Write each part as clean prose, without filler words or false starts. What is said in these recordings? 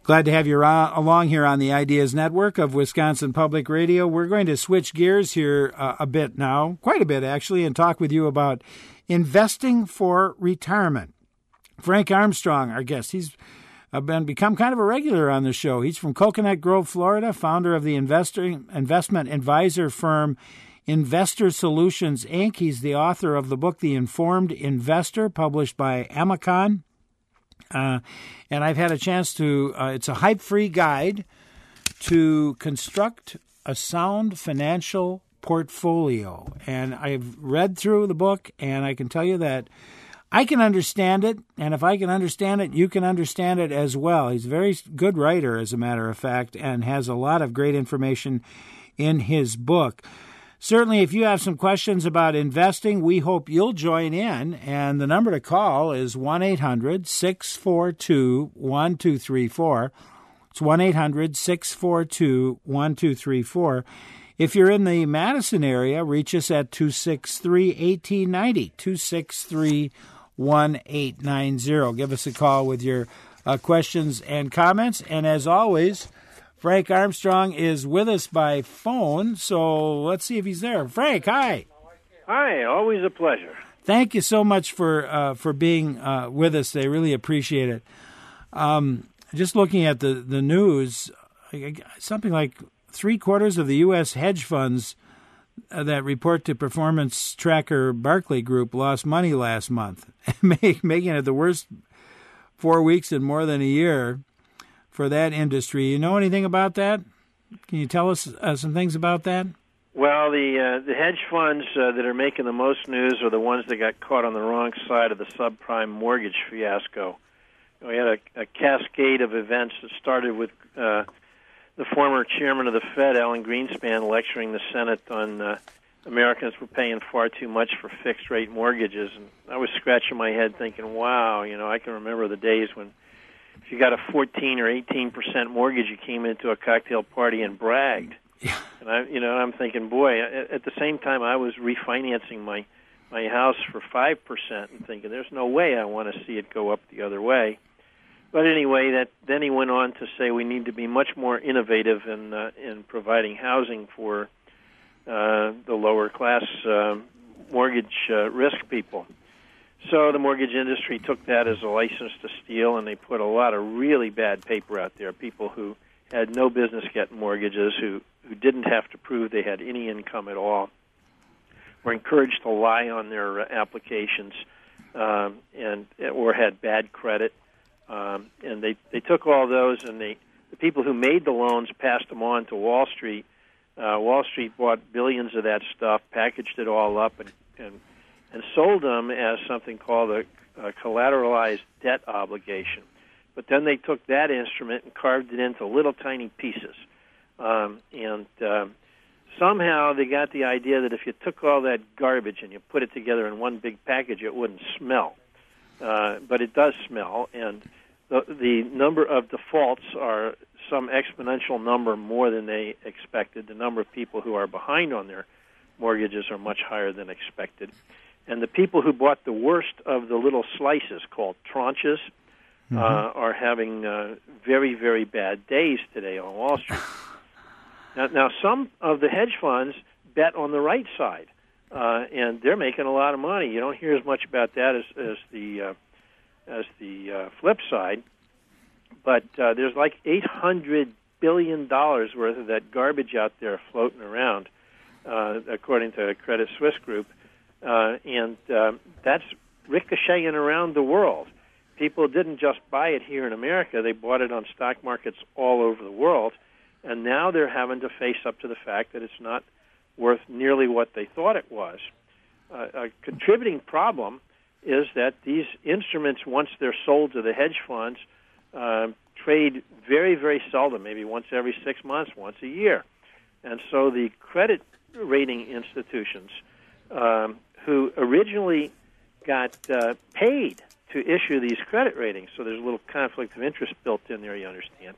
Glad to have you along here on the Ideas Network of Wisconsin Public Radio. We're going to switch gears here a bit now, quite a bit actually, and talk with you about investing for retirement. Frank Armstrong, our guest, he's become kind of a regular on the show. He's from Coconut Grove, Florida, founder of the investment advisor firm Investor Solutions, Inc. He's the author of the book The Informed Investor, published by Amicon. And I've had a chance to, it's a hype-free guide to construct a sound financial portfolio. And I've read through the book, and I can tell you that I can understand it, and if I can understand it, you can understand it as well. He's a very good writer, as a matter of fact, and has a lot of great information in his book. Certainly, if you have some questions about investing, we hope you'll join in. And the number to call is 1-800-642-1234. It's 1-800-642-1234. If you're in the Madison area, reach us at 263-1890, 263-1890. Give us a call with your questions and comments. And as always, Frank Armstrong is with us by phone, so let's see if he's there. Frank, hi. Hi, always a pleasure. Thank you so much for being with us. They really appreciate it. Just looking at the news, something like 3/4 of the U.S. hedge funds that report to performance tracker Barclay Group lost money last month, making it the worst 4 weeks in more than a year for that industry. You know anything about that? Can you tell us some things about that? Well, the hedge funds that are making the most news are the ones that got caught on the wrong side of the subprime mortgage fiasco. We had a cascade of events that started with the former chairman of the Fed, Alan Greenspan, lecturing the Senate on Americans were paying far too much for fixed-rate mortgages. And I was scratching my head thinking, wow, I can remember the days when if you got a 14 or 18% mortgage, you came into a cocktail party and bragged. Yeah. And I'm thinking, boy, at the same time I was refinancing my house for 5% and thinking, there's no way I want to see it go up the other way. But anyway, then he went on to say we need to be much more innovative in providing housing for the lower class mortgage risk people. So the mortgage industry took that as a license to steal, and they put a lot of really bad paper out there. People who had no business getting mortgages, who didn't have to prove they had any income at all, were encouraged to lie on their applications or had bad credit. And they took all those, and the people who made the loans passed them on to Wall Street. Wall Street bought billions of that stuff, packaged it all up, and sold them as something called a collateralized debt obligation. But then they took that instrument and carved it into little tiny pieces. Somehow they got the idea that if you took all that garbage and you put it together in one big package, it wouldn't smell. But it does smell, and the number of defaults are some exponential number more than they expected. The number of people who are behind on their mortgages are much higher than expected. And the people who bought the worst of the little slices, called tranches, are having very, very bad days today on Wall Street. Now, some of the hedge funds bet on the right side, and they're making a lot of money. You don't hear as much about that as the flip side, but there's like $800 billion worth of that garbage out there floating around, according to Credit Suisse Group. And that's ricocheting around the world. People didn't just buy it here in America. They bought it on stock markets all over the world. And now they're having to face up to the fact that it's not worth nearly what they thought it was. A contributing problem is that these instruments, once they're sold to the hedge funds, trade very, very seldom, maybe once every 6 months, once a year. And so the credit rating institutions who originally got paid to issue these credit ratings, so there's a little conflict of interest built in there, you understand,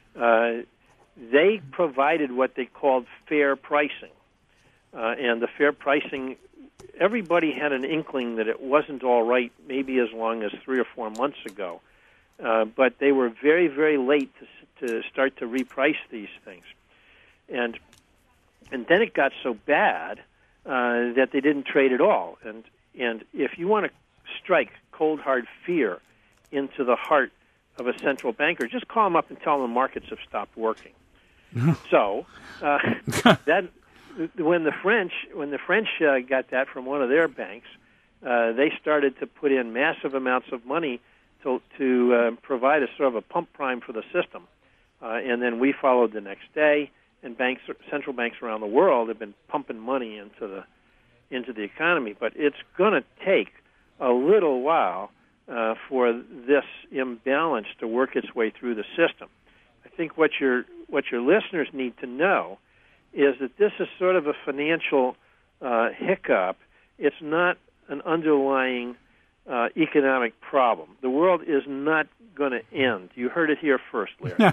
they provided what they called fair pricing. And the fair pricing, everybody had an inkling that it wasn't all right maybe as long as 3 or 4 months ago. but they were very, very late to start to reprice these things. And then it got so bad that they didn't trade at all. And if you want to strike cold, hard fear into the heart of a central banker, just call them up and tell them the markets have stopped working. So that when the French got that from one of their banks, they started to put in massive amounts of money to provide a sort of a pump prime for the system, and then we followed the next day. And central banks around the world have been pumping money into the economy, but it's going to take a little while for this imbalance to work its way through the system. I think what your listeners need to know is that this is sort of a financial hiccup. It's not an underlying economic problem. The world is not going to end. You heard it here first, Larry.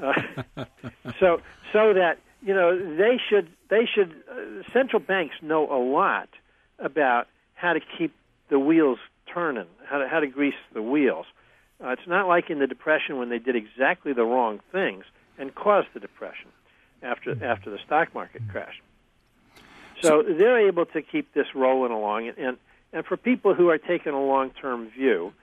So that they should central banks know a lot about how to keep the wheels turning, how to grease the wheels. It's not like in the Depression when they did exactly the wrong things and caused the Depression after the stock market crashed. So they're able to keep this rolling along, and for people who are taking a long-term view,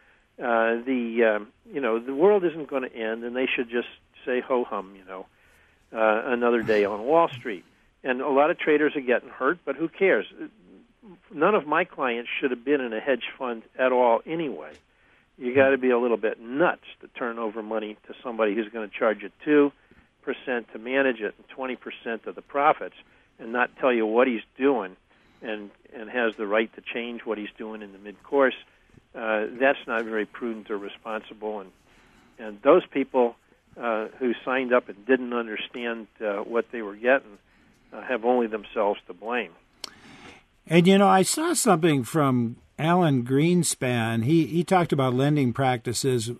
the world isn't going to end, and they should just say ho hum, another day on Wall Street. And a lot of traders are getting hurt, but who cares? None of my clients should have been in a hedge fund at all anyway. You got to be a little bit nuts to turn over money to somebody who's going to charge you 2% to manage it and 20% of the profits, and not tell you what he's doing, and has the right to change what he's doing in the mid-course. That's not very prudent or responsible, and those people who signed up and didn't understand what they were getting have only themselves to blame. And, I saw something from Alan Greenspan. He talked about lending practices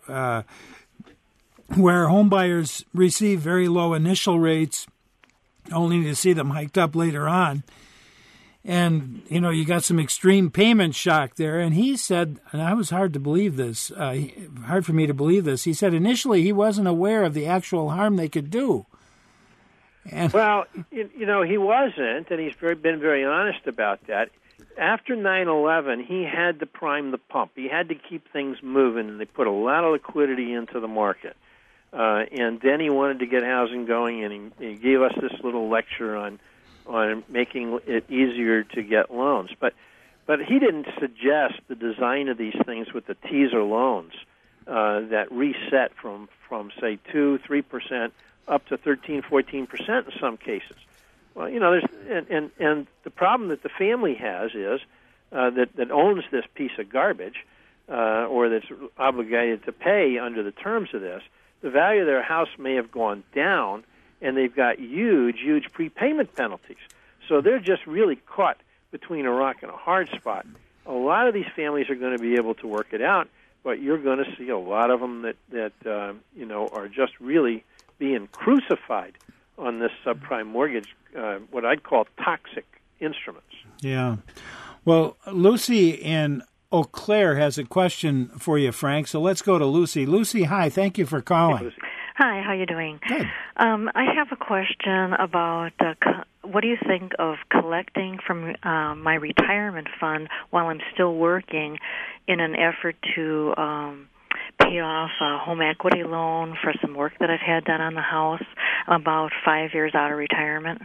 where homebuyers receive very low initial rates only to see them hiked up later on. And, you got some extreme payment shock there. And he said, and I was hard for me to believe this, he said initially he wasn't aware of the actual harm they could do. Well, he wasn't, and he's been very honest about that. After 9/11, he had to prime the pump. He had to keep things moving, and they put a lot of liquidity into the market. And then he wanted to get housing going, and he gave us this little lecture on making it easier to get loans. But he didn't suggest the design of these things with the teaser loans that reset from say 2-3% up to 13-14% in some cases. Well, there's and the problem that the family has is that owns this piece of garbage or that's obligated to pay under the terms of this. The value of their house may have gone down, and they've got huge prepayment penalties. So they're just really caught between a rock and a hard spot. A lot of these families are going to be able to work it out, but you're going to see a lot of them that are just really being crucified on this subprime mortgage, what I'd call toxic instruments. Yeah. Well, Lucy in Eau Claire has a question for you, Frank. So let's go to Lucy. Lucy, hi. Thank you for calling. Hey, Lucy. Hi, how are you doing? Good. I have a question about what do you think of collecting from my retirement fund while I'm still working in an effort to pay off a home equity loan for some work that I've had done on the house about 5 years out of retirement?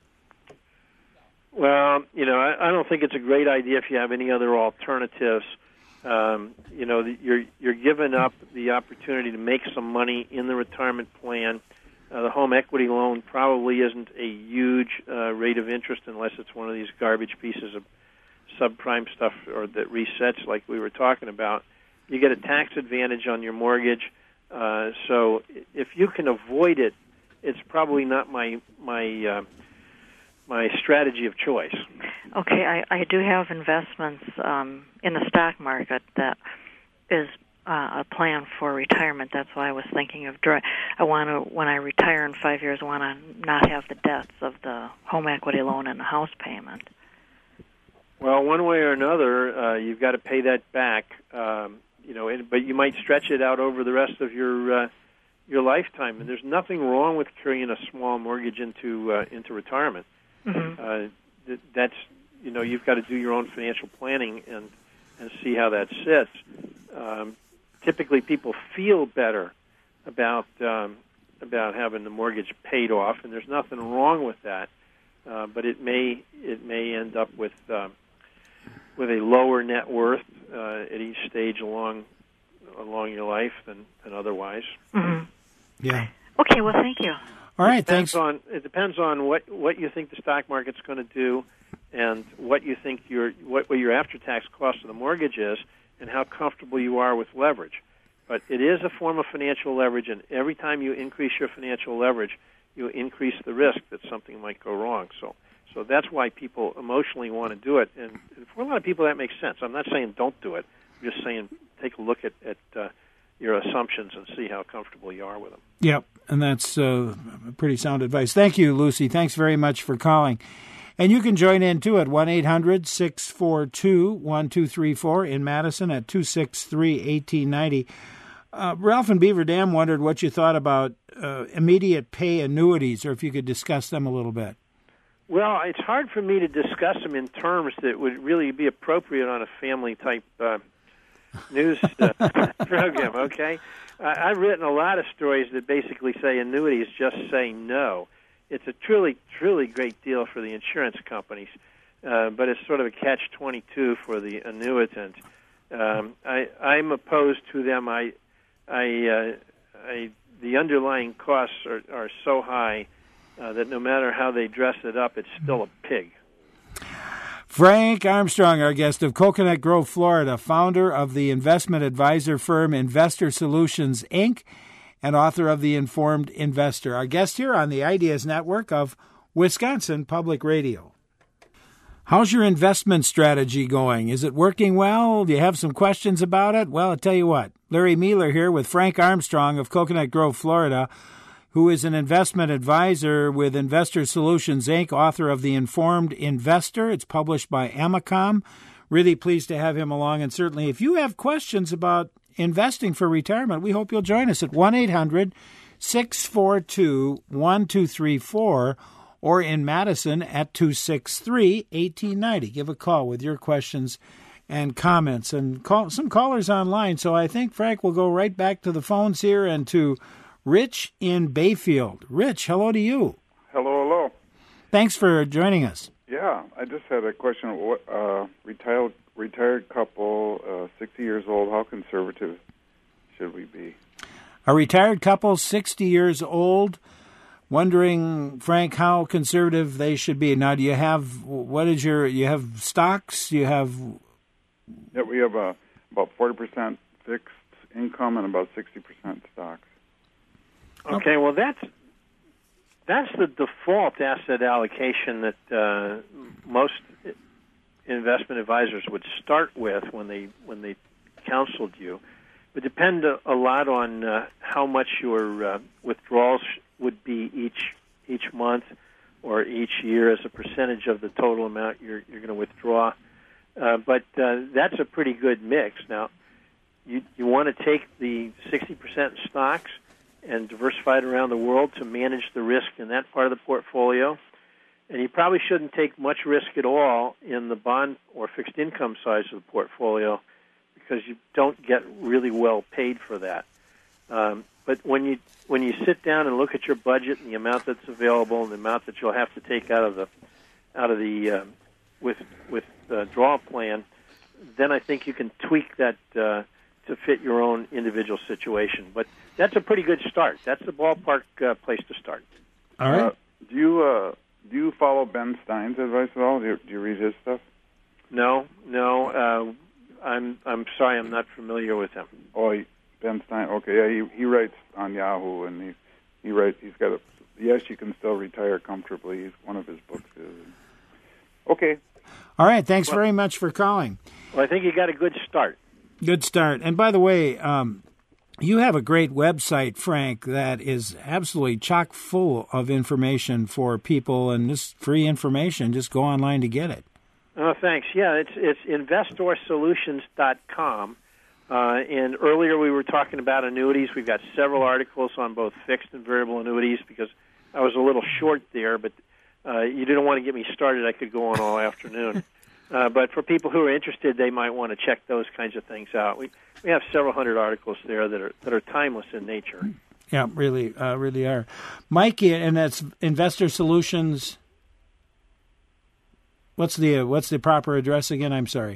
Well, I don't think it's a great idea if you have any other alternatives. You're giving up the opportunity to make some money in the retirement plan. The home equity loan probably isn't a huge rate of interest unless it's one of these garbage pieces of subprime stuff or that resets like we were talking about. You get a tax advantage on your mortgage. So if you can avoid it, it's probably not my strategy of choice. Okay, I do have investments in the stock market that is a plan for retirement. That's why I was thinking of I want to, when I retire in 5 years, I want to not have the debts of the home equity loan and the house payment. Well, one way or another, you've got to pay that back. but you might stretch it out over the rest of your lifetime. And there's nothing wrong with carrying a small mortgage into retirement. Mm-hmm. That's you've got to do your own financial planning and see how that sits. Typically, people feel better about having the mortgage paid off, and there's nothing wrong with that. But it may end up with a lower net worth at each stage along your life than otherwise. Mm-hmm. Yeah. Okay. Well, thank you. All right. Thanks. It depends on what you think the stock market's going to do, and what you think what your after-tax cost of the mortgage is, and how comfortable you are with leverage. But it is a form of financial leverage, and every time you increase your financial leverage, you increase the risk that something might go wrong. So that's why people emotionally want to do it, and for a lot of people that makes sense. I'm not saying don't do it. I'm just saying take a look at your assumptions and see how comfortable you are with them. Yep, and that's pretty sound advice. Thank you, Lucy. Thanks very much for calling. And you can join in, too, at 1-800-642-1234 in Madison at 263-1890. Ralph in Beaver Dam wondered what you thought about immediate pay annuities, or if you could discuss them a little bit. Well, it's hard for me to discuss them in terms that would really be appropriate on a family-type news program, okay? I've written a lot of stories that basically say annuities just say no. It's a truly, truly great deal for the insurance companies, but it's sort of a catch-22 for the annuitant. I'm opposed to them. The underlying costs are so high that no matter how they dress it up, it's still a pig. Frank Armstrong, our guest of Coconut Grove, Florida, founder of the investment advisor firm Investor Solutions, Inc., and author of The Informed Investor. Our guest here on the Ideas Network of Wisconsin Public Radio. How's your investment strategy going? Is it working well? Do you have some questions about it? Well, I'll tell you what. Larry Mealer here with Frank Armstrong of Coconut Grove, Florida, who is an investment advisor with Investor Solutions, Inc., author of The Informed Investor. It's published by Amicom. Really pleased to have him along. And certainly if you have questions about investing for retirement, we hope you'll join us at 1-800-642-1234 or in Madison at 263-1890. Give a call with your questions and comments. And call some callers online. So I think, Frank, we'll go right back to the phones here and to Rich in Bayfield. Rich, hello to you. Hello. Thanks for joining us. Yeah, I just had a question. Retired couple, 60 years old, how conservative should we be? A retired couple, 60 years old, wondering, Frank, how conservative they should be. Now, do you have, you have stocks? Yeah, we have about 40% fixed income and about 60% stocks. Okay, well, that's the default asset allocation that most investment advisors would start with when they counseled you. It would depend a lot on how much your withdrawals would be each month or each year as a percentage of the total amount you're going to withdraw. But that's a pretty good mix. Now, you want to take the 60% stocks and diversify it around the world to manage the risk in that part of the portfolio. And you probably shouldn't take much risk at all in the bond or fixed income size of the portfolio because you don't get really well paid for that. But when you sit down and look at your budget and the amount that's available and the amount that you'll have to take out of the withdrawal plan, then I think you can tweak that to fit your own individual situation. But that's a pretty good start. That's the ballpark place to start. All right. Do you follow Ben Stein's advice at all? Do you read his stuff? No. I'm sorry, I'm not familiar with him. Oh, Ben Stein. Okay, yeah, he writes on Yahoo, and he's got a Yes, You Can Still Retire Comfortably. One of his books is. Okay. All right. Thanks very much for calling. Well, I think you got a good start. Good start. And by the way, you have a great website, Frank, that is absolutely chock full of information for people, and just free information. Just go online to get it. Oh, thanks. Yeah, it's InvestorSolutions.com. And earlier we were talking about annuities. We've got several articles on both fixed and variable annuities because I was a little short there, but you didn't want to get me started. I could go on all afternoon. But for people who are interested, they might want to check those kinds of things out. We have several hundred articles there that are timeless in nature. Yeah, really are. Mike, and that's Investor Solutions. What's the proper address again? I'm sorry.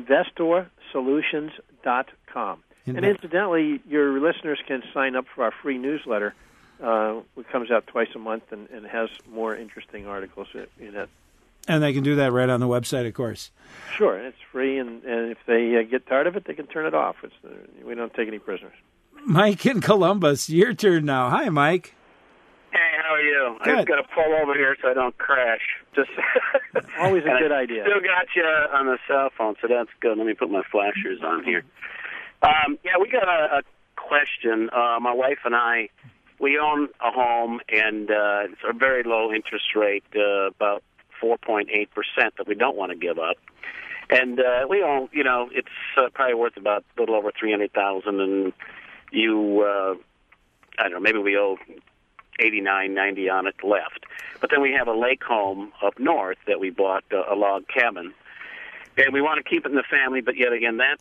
InvestorSolutions.com. And incidentally, your listeners can sign up for our free newsletter. It comes out twice a month and has more interesting articles in it. And they can do that right on the website, of course. Sure, it's free, and if they get tired of it, they can turn it off. We don't take any prisoners. Mike in Columbus, your turn now. Hi, Mike. Hey, how are you? Good. I just got to pull over here so I don't crash. Just always a good idea. Still got you on the cell phone, so that's good. Let me put my flashers on here. We got a question. My wife and I, we own a home, and it's a very low interest rate, about 4.8% that we don't want to give up. And we own, it's probably worth about a little over $300,000, and you, I don't know, maybe we owe $89.90 on it left. But then we have a lake home up north that we bought, a log cabin, and we want to keep it in the family. But yet again, that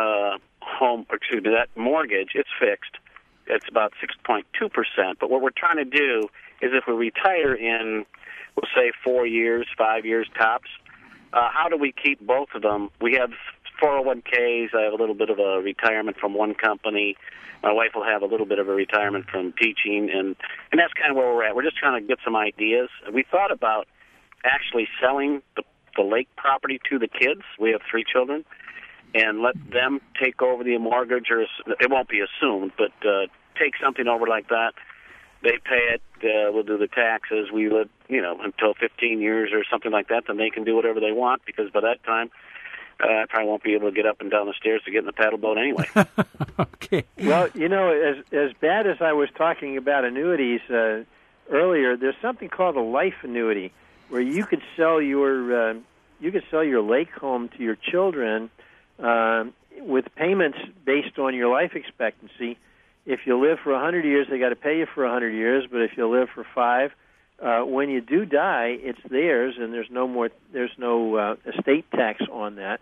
that mortgage, it's fixed. It's about 6.2%. But what we're trying to do is, if we retire in, we'll say 4 years, 5 years tops, how do we keep both of them? We have 401ks. I have a little bit of a retirement from one company. My wife will have a little bit of a retirement from teaching, and that's kind of where we're at. We're just trying to get some ideas. We thought about actually selling the lake property to the kids. We have 3 children, and let them take over the mortgage, or it won't be assumed, but take something over like that. They pay it. We'll do the taxes. We live, until 15 years or something like that. Then they can do whatever they want, because by that time, I probably won't be able to get up and down the stairs to get in the paddle boat anyway. Okay. Well, as bad as I was talking about annuities earlier, there's something called a life annuity, where you could sell your lake home to your children with payments based on your life expectancy. If you live for 100 years, they got to pay you for 100 years. But if you live for 5, when you do die, it's theirs, and there's no estate tax on that.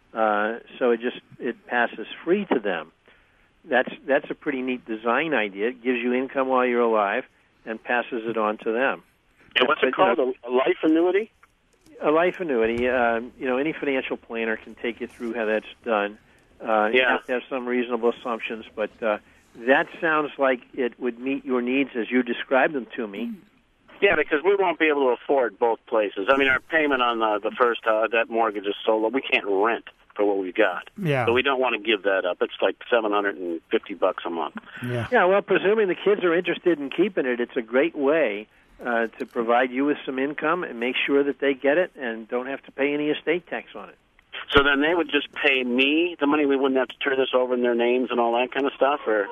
So it passes free to them. That's a pretty neat design idea. It gives you income while you're alive and passes it on to them. And what's it called? A life annuity? A life annuity. Any financial planner can take you through how that's done. You have to have some reasonable assumptions, but that sounds like it would meet your needs as you described them to me. Yeah, because we won't be able to afford both places. I mean, our payment on the first that mortgage is so low, we can't rent for what we got. Yeah. So we don't want to give that up. It's like $750 a month. Yeah. Yeah, well, presuming the kids are interested in keeping it, it's a great way to provide you with some income and make sure that they get it and don't have to pay any estate tax on it. So then they would just pay me the money. We wouldn't have to turn this over in their names and all that kind of stuff, or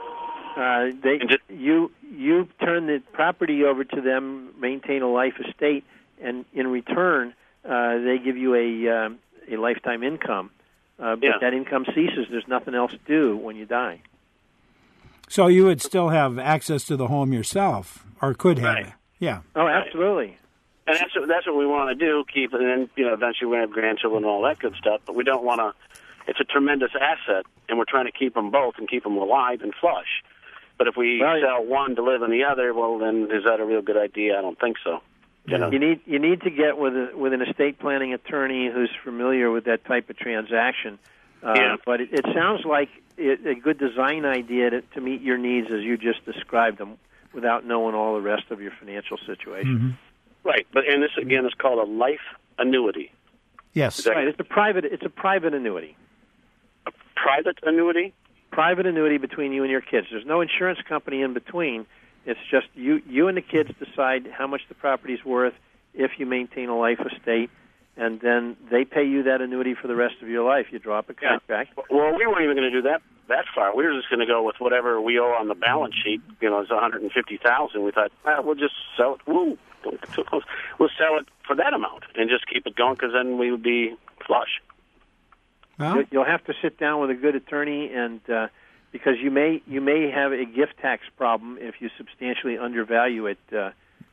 you turn the property over to them, maintain a life estate, and in return they give you a lifetime income. But that income ceases. There's nothing else to do when you die. So you would still have access to the home yourself, or could have. Right. Yeah. Oh, absolutely. And that's what we want to do. Keep it, and then eventually we have grandchildren and all that good stuff. But we don't want to. It's a tremendous asset, and we're trying to keep them both and keep them alive and flush. But if we sell one to live in the other, well, then is that a real good idea? I don't think so. Yeah. You need to get with an estate planning attorney who's familiar with that type of transaction. But it sounds like a good design idea to meet your needs as you just described them, without knowing all the rest of your financial situation. Mm-hmm. Right, but and this again is called a life annuity. Yes, right. It's a private annuity. A private annuity. Private annuity between you and your kids. There's no insurance company in between. It's just you and the kids decide how much the property's worth if you maintain a life estate, and then they pay you that annuity for the rest of your life. You draw up a contract. Yeah. Well, we weren't even going to do that far. We were just going to go with whatever we owe on the balance sheet. It's $150,000. We thought, we'll just sell it. Woo, don't get too close. We'll sell it for that amount and just keep it going, because then we would be flush. Well, You'll have to sit down with a good attorney, and because you may have a gift tax problem if you substantially undervalue it. You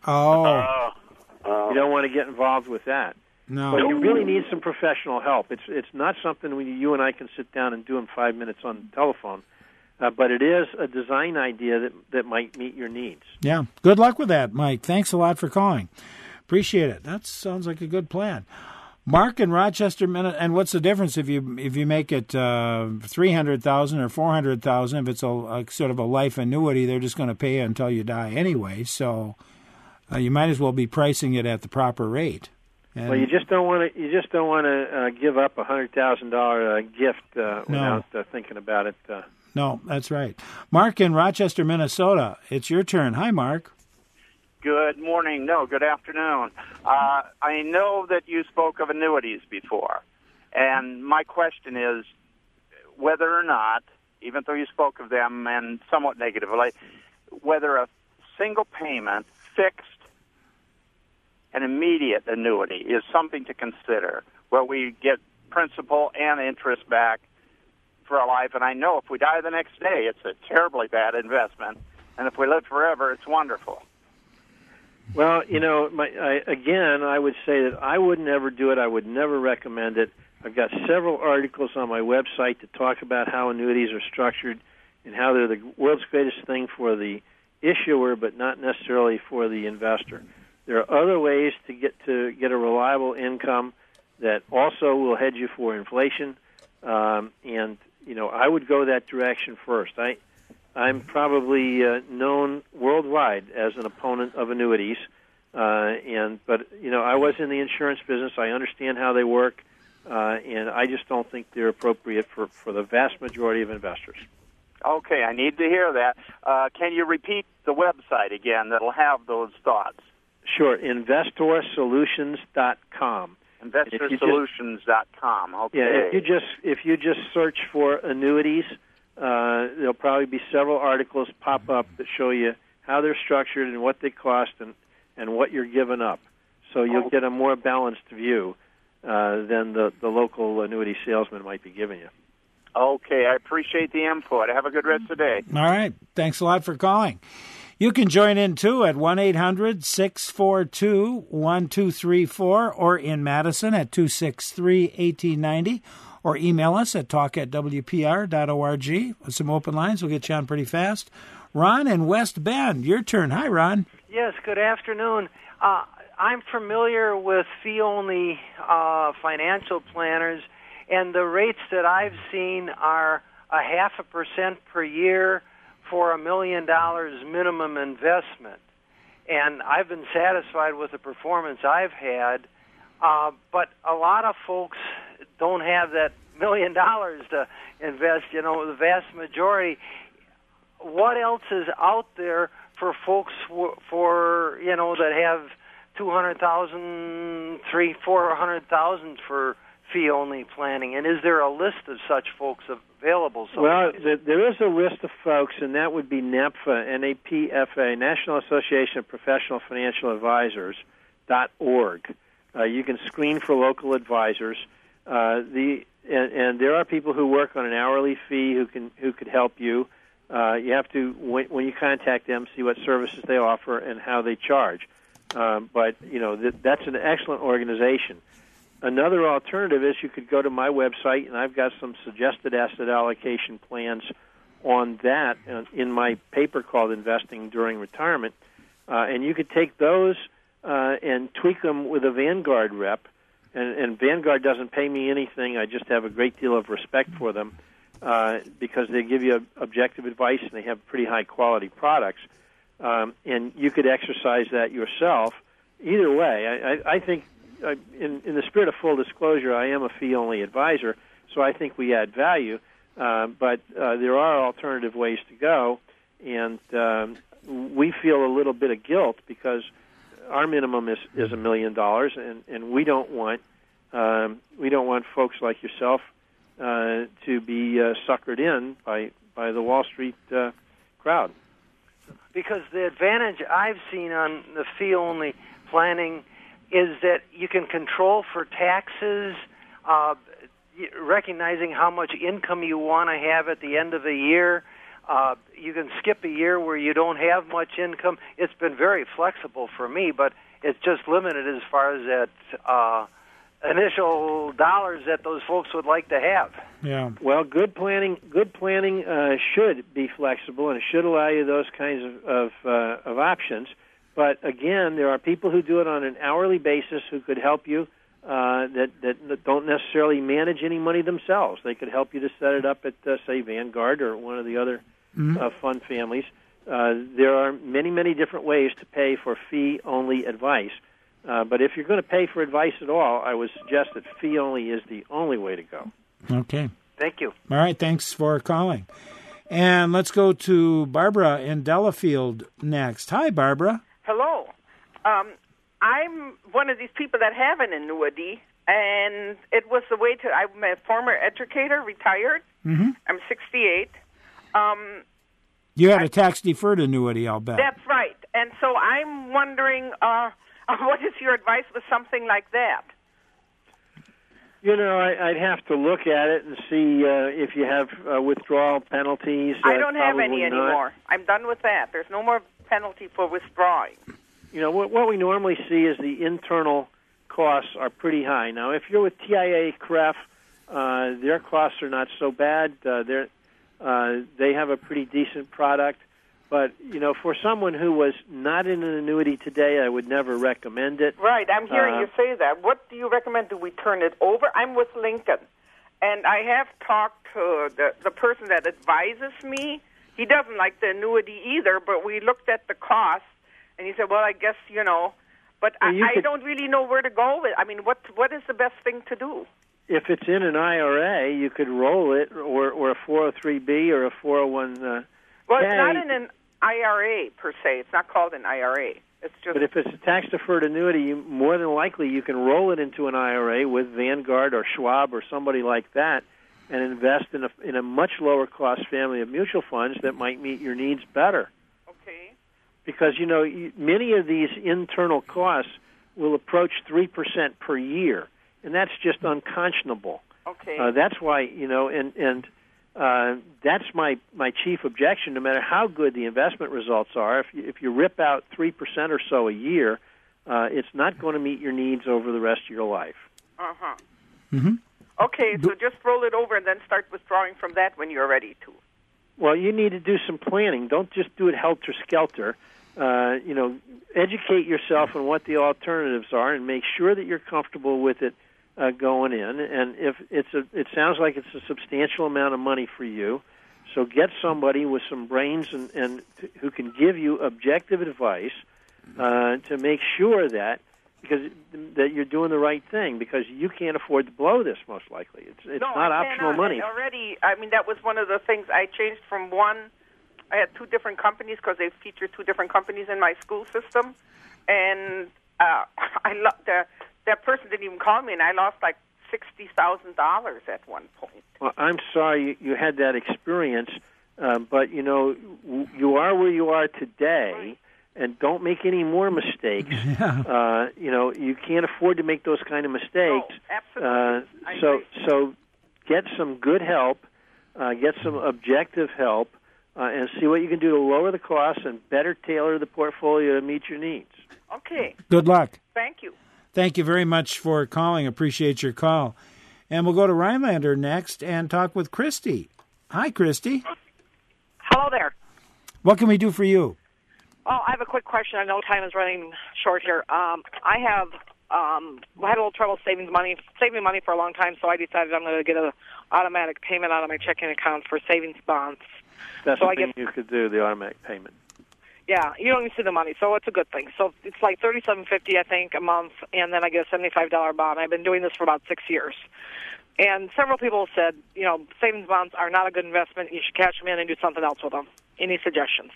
don't want to get involved with that. No. But you really need some professional help. It's not something you and I can sit down and do in 5 minutes on the telephone. But it is a design idea that might meet your needs. Yeah. Good luck with that, Mike. Thanks a lot for calling. Appreciate it. That sounds like a good plan. Mark in Rochester, Minnesota. And what's the difference if you make it $300,000 or $400,000? If it's a sort of a life annuity, they're just going to pay you until you die anyway. So you might as well be pricing it at the proper rate. And well, you just don't want to give up $100,000 gift without thinking about it. No, that's right. Mark in Rochester, Minnesota. It's your turn. Hi, Mark. Good morning. No, good afternoon. I know that you spoke of annuities before, and my question is whether or not, even though you spoke of them and somewhat negatively, whether a single payment, fixed and immediate annuity is something to consider, where we get principal and interest back for our life. And I know if we die the next day, it's a terribly bad investment, and if we live forever, it's wonderful. Well, I would say that I would never do it. I would never recommend it. I've got several articles on my website that talk about how annuities are structured and how they're the world's greatest thing for the issuer, but not necessarily for the investor. There are other ways to get a reliable income that also will hedge you for inflation, and I would go that direction first. I'm probably known worldwide as an opponent of annuities, but I was in the insurance business. I understand how they work, and I just don't think they're appropriate for the vast majority of investors. Okay, I need to hear that. Can you repeat the website again that'll have those thoughts? Sure, InvestorSolutions.com. InvestorSolutions.com. Okay. Yeah, if you just search for annuities, there'll probably be several articles pop up that show you how they're structured and what they cost and what you're giving up. So you'll get a more balanced view than the local annuity salesman might be giving you. Okay, I appreciate the input. Have a good rest of the day. All right. Thanks a lot for calling. You can join in, too, at 1-800-642-1234 or in Madison at 263-1890 or email us at talk@wpr.org. With some open lines, we'll get you on pretty fast. Ron in West Bend, your turn. Hi, Ron. Yes, good afternoon. I'm familiar with fee-only financial planners, and the rates that I've seen are 0.5% per year for $1 million minimum investment. And I've been satisfied with the performance I've had, but a lot of folks don't have that $1 million to invest, the vast majority. What else is out there for folks that have $200,000, $400,000 for fee-only planning? And is there a list of such folks available? Well, there is a list of folks, and that would be NAPFA, N-A-P-F-A, National Association of Professional Financial Advisors.org. You can screen for local advisors. And there are people who work on an hourly fee who could help you. You have to, when you contact them, see what services they offer and how they charge. But that's an excellent organization. Another alternative is you could go to my website, and I've got some suggested asset allocation plans on that in my paper called Investing During Retirement. And you could take those and tweak them with a Vanguard rep. And Vanguard doesn't pay me anything. I just have a great deal of respect for them because they give you objective advice, and they have pretty high-quality products. And you could exercise that yourself. Either way, I think in the spirit of full disclosure, I am a fee-only advisor, so I think we add value. But there are alternative ways to go, and we feel a little bit of guilt because our minimum is $1 million, and we don't want folks like yourself to be suckered in by the Wall Street crowd. Because the advantage I've seen on the fee-only planning is that you can control for taxes. recognizing how much income you want to have at the end of the year. You can skip a year where you don't have much income. It's been very flexible for me, but it's just limited as far as that initial dollars that those folks would like to have. Yeah. Well, good planning should be flexible, and it should allow you those kinds of options. But again, there are people who do it on an hourly basis who could help you that don't necessarily manage any money themselves. They could help you to set it up at, say, Vanguard or one of the other fund families. There are many, many different ways to pay for fee-only advice. But if you're going to pay for advice at all, I would suggest that fee-only is the only way to go. Okay. Thank you. All right, thanks for calling. And let's go to Barbara in Delafield next. Hi, Barbara. Hello. I'm one of these people that have an annuity, and it was the way to. I'm a former educator, retired. Mm-hmm. I'm 68. You had a tax-deferred annuity, I'll bet. That's right. And so I'm wondering, what is your advice with something like that? You know, I'd have to look at it and see if you have withdrawal penalties. I don't have any not. anymore. I'm done with that. There's no more penalty for withdrawing. You know, what we normally see is the internal costs are pretty high. Now, if you're with TIAA-CREF, their costs are not so bad. They have a pretty decent product. But, you know, for someone who was not in an annuity today, I would never recommend it. Right, I'm hearing you say that. What do you recommend? Do we turn it over? I'm with Lincoln, and I have talked to the person that advises me. He doesn't like the annuity either, but we looked at the cost, and he said, well, I guess, you know, but I don't really know where to go with. I mean, what is the best thing to do? If it's in an IRA, you could roll it, or a 403B or a 401. Well, it's not in an IRA per se. It's not called an IRA. It's just. But if it's a tax-deferred annuity, more than likely you can roll it into an IRA with Vanguard or Schwab or somebody like that, and invest in a much lower cost family of mutual funds that might meet your needs better. Okay. Because you know many of these internal costs will approach 3% per year, and that's just unconscionable. Okay. That's why and that's my chief objection. No matter how good the investment results are, if you rip out 3% or so a year, it's not going to meet your needs over the rest of your life. Uh-huh. Mm-hmm. Okay, so just roll it over and then start withdrawing from that when you're ready to. Well, you need to do some planning. Don't just do it helter-skelter. Educate yourself on what the alternatives are and make sure that you're comfortable with it going in. And if it sounds like it's a substantial amount of money for you, so get somebody with some brains and who can give you objective advice to make sure that you're doing the right thing, because you can't afford to blow this, most likely. It's not optional money. Already, I mean, that was one of the things I changed from one. I had two different companies because they featured two different companies in my school system, and that person didn't even call me, and I lost like $60,000 at one point. Well, I'm sorry you had that experience, but you know you are where you are today. Right. And don't make any more mistakes. Yeah. You can't afford to make those kind of mistakes. No, absolutely. So get some good help, get some objective help, and see what you can do to lower the costs and better tailor the portfolio to meet your needs. Okay. Good luck. Thank you. Thank you very much for calling. Appreciate your call. And we'll go to Rhinelander next and talk with Christy. Hi, Christy. Hello there. What can we do for you? Oh, I have a quick question. I know time is running short here. I had a little trouble saving money for a long time, so I decided I'm going to get an automatic payment out of my checking account for savings bonds. That's something you could do, the automatic payment. Yeah, you don't even see the money, so it's a good thing. So it's like $37.50, I think, a month, and then I get a $75 bond. I've been doing this for about 6 years. And several people said, savings bonds are not a good investment. You should cash them in and do something else with them. Any suggestions?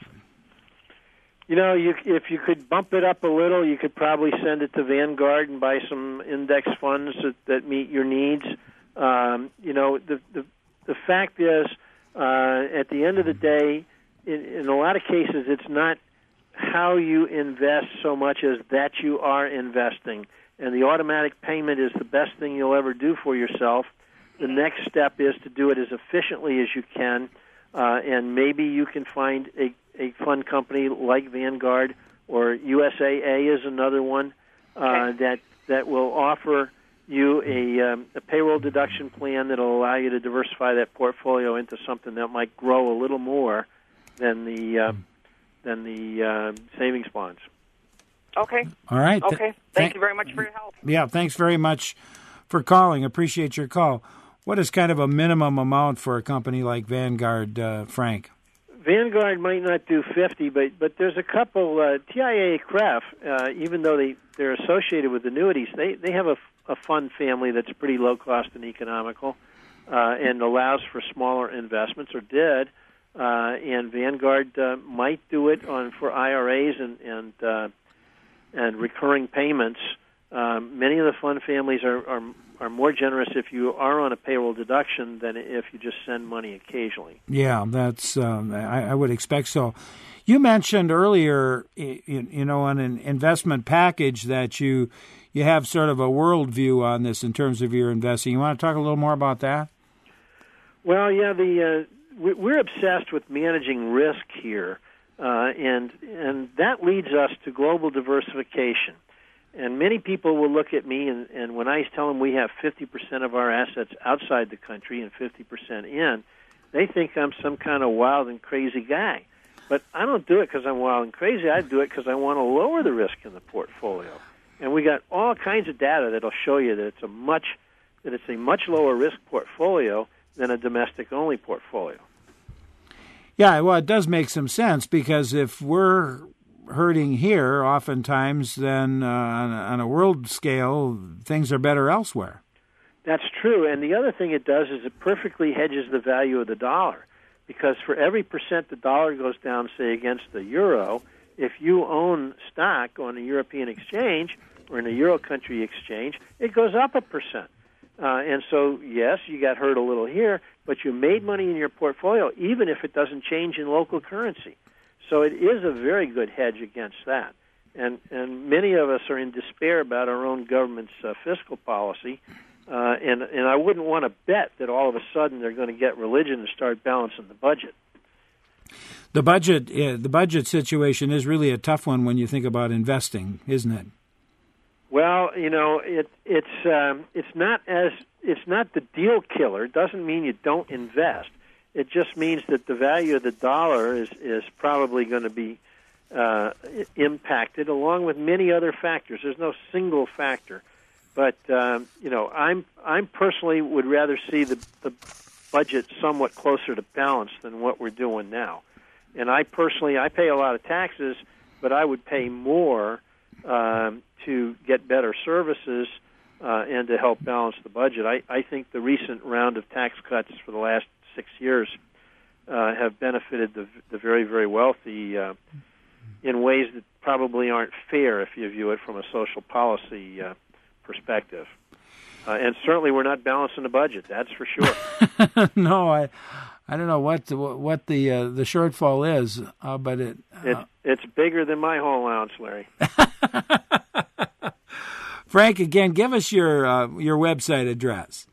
If you could bump it up a little, you could probably send it to Vanguard and buy some index funds that meet your needs. The fact is, at the end of the day, in a lot of cases, it's not how you invest so much as that you are investing. And the automatic payment is the best thing you'll ever do for yourself. the next step is to do it as efficiently as you can, and maybe you can find a fund company like Vanguard or USAA is another one that will offer you a payroll deduction plan that will allow you to diversify that portfolio into something that might grow a little more than the savings bonds. Okay. All right. Okay. Thank you very much for your help. Yeah, thanks very much for calling. Appreciate your call. What is kind of a minimum amount for a company like Vanguard, Frank? Vanguard might not do 50, but there's a couple. TIAA-CREF, even though they're associated with annuities, they have a fund family that's pretty low cost and economical, and allows for smaller investments, or did. And Vanguard might do it for IRAs and recurring payments. Many of the fund families are more generous if you are on a payroll deduction than if you just send money occasionally. Yeah, that's I would expect so. You mentioned earlier, on an investment package that you have sort of a worldview on this in terms of your investing. You want to talk a little more about that? Well, yeah, we're obsessed with managing risk here, and that leads us to global diversification. And many people will look at me, and when I tell them we have 50% of our assets outside the country and 50% in, they think I'm some kind of wild and crazy guy. But I don't do it because I'm wild and crazy. I do it because I want to lower the risk in the portfolio. And we got all kinds of data that'll show you that it's a much lower risk portfolio than a domestic-only portfolio. Yeah, well, it does make some sense, because if we're hurting here, oftentimes, then on a world scale, things are better elsewhere. That's true, and the other thing it does is it perfectly hedges the value of the dollar, because for every percent the dollar goes down, say, against the euro, if you own stock on a European exchange or in a Euro country exchange, it goes up 1%. And so, yes, you got hurt a little here, but you made money in your portfolio, even if it doesn't change in local currency. So it is a very good hedge against that. And many of us are in despair about our own government's fiscal policy, and I wouldn't want to bet that all of a sudden they're going to get religion and start balancing the budget. The budget situation is really a tough one when you think about investing, isn't it? Well, it's not the deal killer. It doesn't mean you don't invest. It just means that the value of the dollar is probably going to be impacted, along with many other factors. There's no single factor, but I'm personally would rather see the budget somewhat closer to balance than what we're doing now. And I pay a lot of taxes, but I would pay more to get better services and to help balance the budget. I think the recent round of tax cuts for the last 6 years have benefited the very, very wealthy in ways that probably aren't fair if you view it from a social policy perspective. And certainly we're not balancing the budget, that's for sure. No, I don't know what the shortfall is, but it's bigger than my whole allowance, Larry. Frank, again, give us your website address.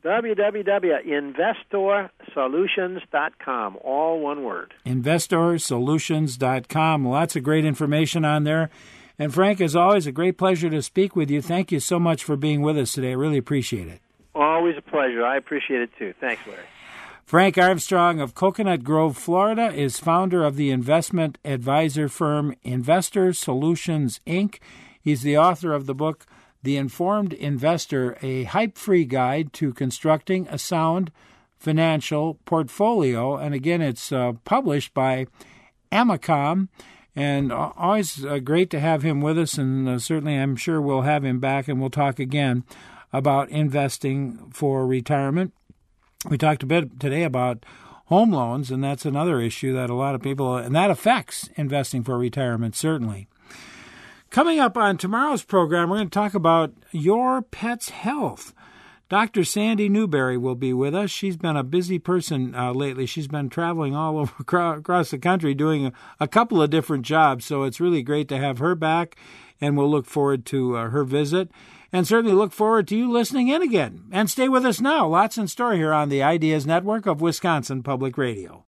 www.investorsolutions.com, all one word. Investorsolutions.com. Lots of great information on there. And Frank, as always, a great pleasure to speak with you. Thank you so much for being with us today. I really appreciate it. Always a pleasure. I appreciate it, too. Thanks, Larry. Frank Armstrong of Coconut Grove, Florida, is founder of the investment advisor firm Investor Solutions, Inc. He's the author of the book, The Informed Investor, a hype-free guide to constructing a sound financial portfolio. And again, it's published by Amicom. And always great to have him with us, and certainly I'm sure we'll have him back, and we'll talk again about investing for retirement. We talked a bit today about home loans, and that's another issue that a lot of people, and that affects investing for retirement, certainly. Coming up on tomorrow's program, we're going to talk about your pet's health. Dr. Sandy Newberry will be with us. She's been a busy person lately. She's been traveling all over across the country doing a couple of different jobs, so it's really great to have her back, and we'll look forward to her visit. and certainly look forward to you listening in again. And stay with us now. Lots in store here on the Ideas Network of Wisconsin Public Radio.